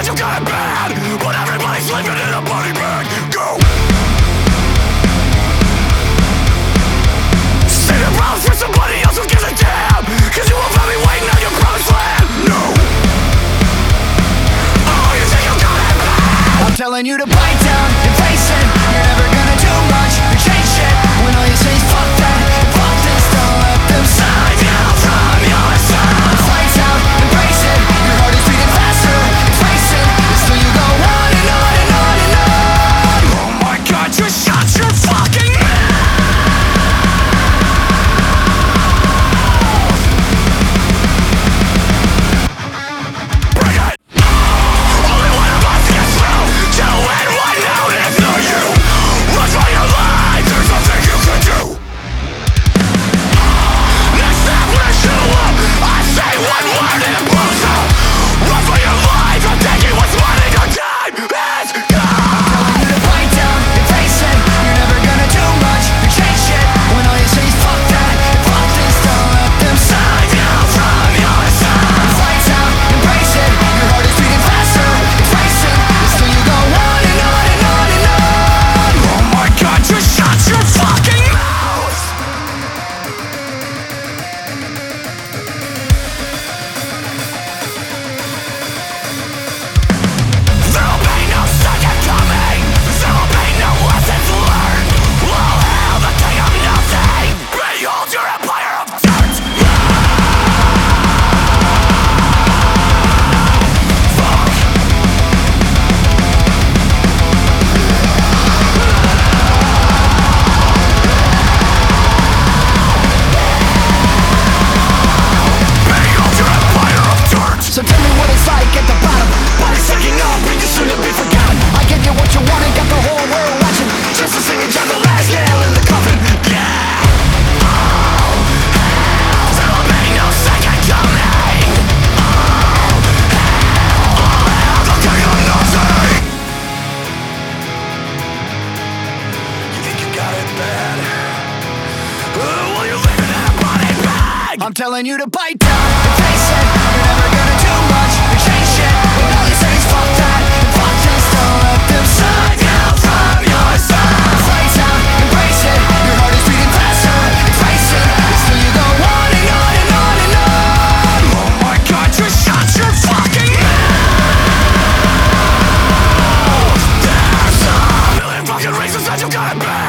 you got it bad, but everybody's living in a body bag. Go! Save your problems for somebody else who gives a damn, cause you won't find me waiting on your promised land. No! Oh, you think you got it bad? I'm telling you to bite down and face it. You're never gonna do much or change shit when all you say is fuck that and fuck this. Don't let them side you from your soul. Lights out, embrace it. Your heart is beating faster, it's racing. Still you go on and on and on and on. Oh my god, just shut your fucking mouth! Bring it! Only one of us gets through to anyone known if not you. Run for your life, there's nothing you can do. Next time when I show up, I say one word and it blows up. Run for your life, I'm taking what's mine and your time is gone. You to bite down and face it. You're never gonna do much or change shit when all you say is fuck that and fuck this. Don't let them side you from your soul. Lights out, embrace it. Your heart is beating faster, it's racing. Still you go on and on and on and on. Oh my god, just shut your fucking mouth! There'll be no second coming. There'll be no lessons learned. All hail the king of nothing. Behold your empire of dirt. Fuck. Behold your empire of dirt. So tell me what it's like at the bottom. Body's taking up and you soon to be forgotten. I give you what you want and got the whole world watching. Just to sing and drop the last nail in the coffin. Yeah. Oh, hell. There'll be no second coming. Oh, hell. The king of nothing. You think you got it bad? Well, you're living in a body bag. I'm telling you to bite down and face it. You're never gonna do much or change shit when all you say is fuck that and fuck this. Don't let them side you from your soul. Lights out, embrace it. Your heart is beating faster, it's racing. Still you go on and on and on and on. Oh my god, just shut your fucking mouth. There's a million fucking reasons that you got it bad.